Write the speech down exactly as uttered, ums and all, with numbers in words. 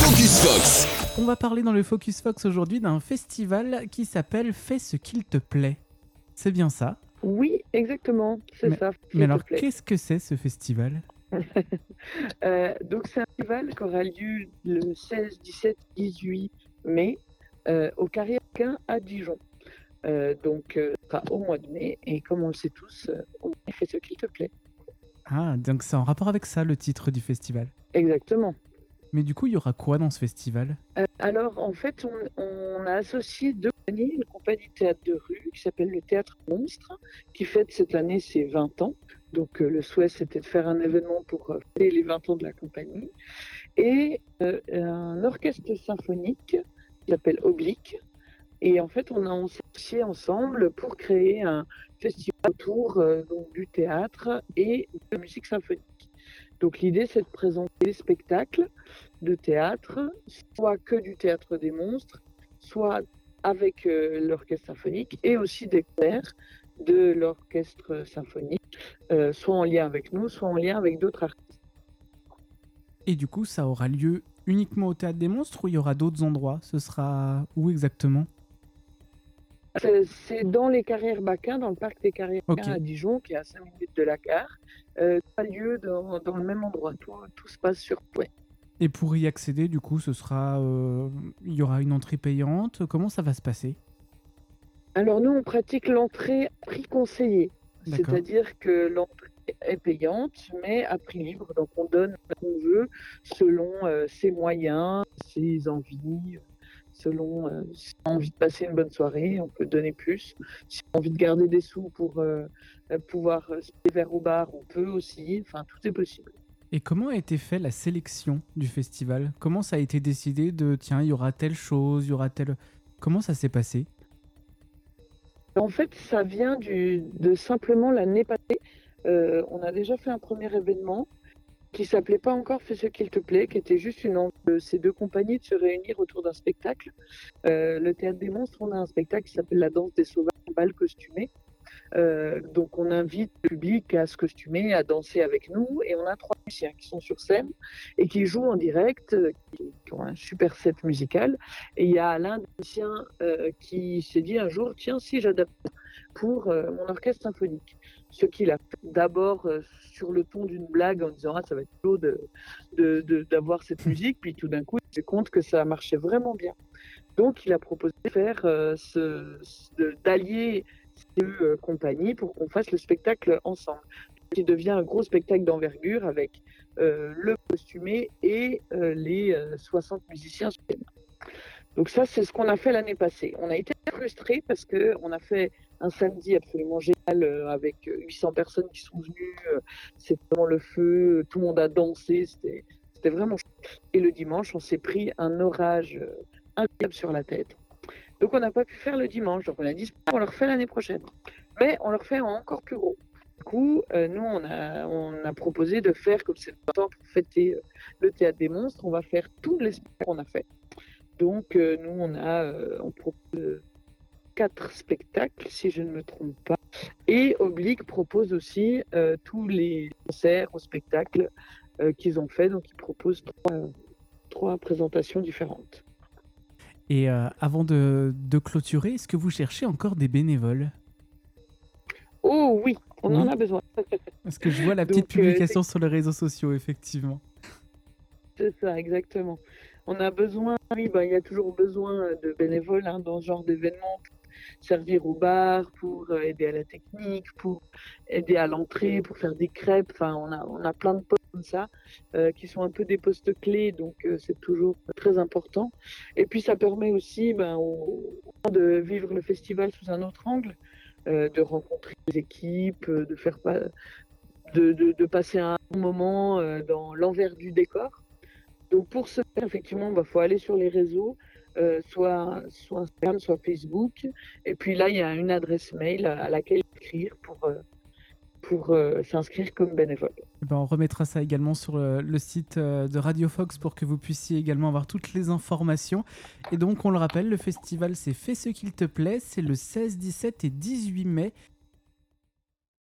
Focus Fox. On va parler dans le Focus Fox aujourd'hui d'un festival qui s'appelle Fais ce qu'il te plaît. C'est bien ça? Oui, exactement, c'est mais, ça. Mais alors, qu'est-ce que c'est ce festival? euh, Donc, c'est un festival qui aura lieu le seize, dix-sept, dix-huit mai euh, au Carré-Aquin à Dijon. Euh, donc, euh, ce sera au mois de mai et comme on le sait tous, euh, on fait ce qu'il te plaît. Ah, donc c'est en rapport avec ça le titre du festival. Exactement. Mais du coup, il y aura quoi dans ce festival? euh, Alors, en fait, on, on a associé deux compagnies, une compagnie de théâtre de rue qui s'appelle le Théâtre Monstre, qui fête cette année ses vingt ans. Donc, euh, le souhait, c'était de faire un événement pour euh, fêter les vingt ans de la compagnie. Et euh, un orchestre symphonique qui s'appelle Oblique. Et en fait, on a on s'est associé ensemble pour créer un festival autour euh, donc, du théâtre et de la musique symphonique. Donc l'idée, c'est de présenter des spectacles de théâtre, soit que du théâtre des monstres, soit avec euh, l'orchestre symphonique et aussi des concerts de l'orchestre symphonique, euh, soit en lien avec nous, soit en lien avec d'autres artistes. Et du coup, ça aura lieu uniquement au Théâtre des Monstres ou il y aura d'autres endroits? Ce sera où exactement? C'est, c'est dans les Carrières-Baquins, dans le parc des Carrières-Baquins okay. à Dijon, qui est à cinq minutes de la gare. Euh, ça a lieu dans, dans le même endroit. Tout, tout se passe sur ouais. Et pour y accéder, du coup, ce sera, euh, il y aura une entrée payante. Comment ça va se passer? Alors nous, on pratique l'entrée à prix conseillé. D'accord. C'est-à-dire que l'entrée est payante, mais à prix libre. Donc on donne ce qu'on veut selon euh, ses moyens, ses envies. Selon euh, si on a envie de passer une bonne soirée, on peut donner plus. Si on a envie de garder des sous pour euh, pouvoir se payer vers au bar, on peut aussi. Enfin, tout est possible. Et comment a été fait la sélection du festival? Comment ça a été décidé de, tiens, il y aura telle chose, il y aura telle... Comment ça s'est passé? En fait, ça vient du, de simplement l'année passée. Euh, on a déjà fait un premier événement qui s'appelait pas encore Fais ce qu'il te plaît, qui était juste une envie de ces deux compagnies de se réunir autour d'un spectacle. Euh, le Théâtre des Monstres, on a un spectacle qui s'appelle La Danse des Sauvages, bal costumé. Euh, donc on invite le public à se costumer, à danser avec nous, et on a trois musiciens qui sont sur scène et qui jouent en direct, qui, qui ont un super set musical. Et il y a l'un des musiciens euh, qui s'est dit un jour, tiens, si j'adapte pour euh, mon orchestre symphonique. Ce qu'il a fait d'abord euh, sur le ton d'une blague en disant ah, ça va être chaud de, de, de, d'avoir cette musique, puis tout d'un coup il s'est rendu compte que ça marchait vraiment bien. Donc il a proposé de faire euh, ce, de, d'allier ces deux euh, compagnies pour qu'on fasse le spectacle ensemble. Il devient un gros spectacle d'envergure avec euh, le costumé et euh, les euh, soixante musiciens sur scène. Donc ça, c'est ce qu'on a fait l'année passée. On a été frustrés parce qu'on a fait un samedi absolument génial euh, avec huit cents personnes qui sont venues. Euh, c'était vraiment le feu, tout le monde a dansé, c'était, c'était vraiment chouette. Et le dimanche, on s'est pris un orage euh, incroyable sur la tête. Donc on n'a pas pu faire le dimanche. Donc on a dit, on le refait l'année prochaine. Mais on le refait en encore plus gros. Du coup, euh, nous, on a, on a proposé de faire, comme c'est le temps pour fêter euh, le Théâtre des Monstres, on va faire tous les spectacles qu'on a fait. Donc, euh, nous, on a euh, on propose quatre spectacles, si je ne me trompe pas. Et Oblique propose aussi euh, tous les concerts ou spectacles euh, qu'ils ont fait. Donc, ils proposent trois, euh, trois présentations différentes. Et euh, avant de, de clôturer, est-ce que vous cherchez encore des bénévoles? Oh oui, on oui. en a besoin. Parce que je vois la petite donc, publication euh, sur les réseaux sociaux, effectivement. C'est ça, exactement. On a besoin, oui, bah, il y a toujours besoin de bénévoles hein, dans ce genre d'événement pour servir au bar, pour euh, aider à la technique, pour aider à l'entrée, pour faire des crêpes. Enfin, on a, on a plein de postes comme ça euh, qui sont un peu des postes clés, donc euh, c'est toujours très important. Et puis ça permet aussi ben, aux gens de vivre le festival sous un autre angle, euh, de rencontrer des équipes, de faire pas, de, de, de passer un bon moment euh, dans l'envers du décor. Donc pour ce faire, effectivement, il bah, faut aller sur les réseaux, euh, soit, soit Instagram, soit Facebook. Et puis là, il y a une adresse mail à laquelle écrire pour, euh, pour euh, s'inscrire comme bénévole. Ben, on remettra ça également sur le, le site de Radio Fox pour que vous puissiez également avoir toutes les informations. Et donc, on le rappelle, le festival, c'est Fais ce qu'il te plaît. C'est le seize, dix-sept et dix-huit mai.